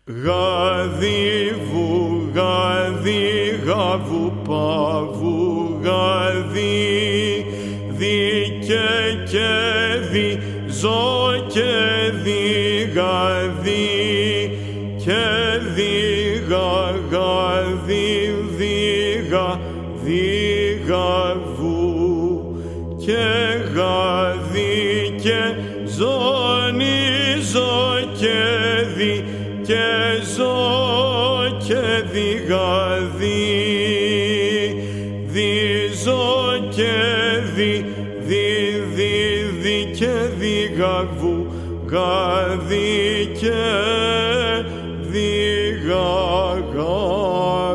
Γαδίβου, γαδί, γαβου, παβου, γαδί, δι και δι, ζω και δι, γαδί, και δι, γαδί, δι, γαδί, γαβου, και γαδί, και ζώνη, ζω και δι, και ζω και δι, γαδί, δι, ζω και δι, δι και δι, γαβου, γαδί και δι, γαβου.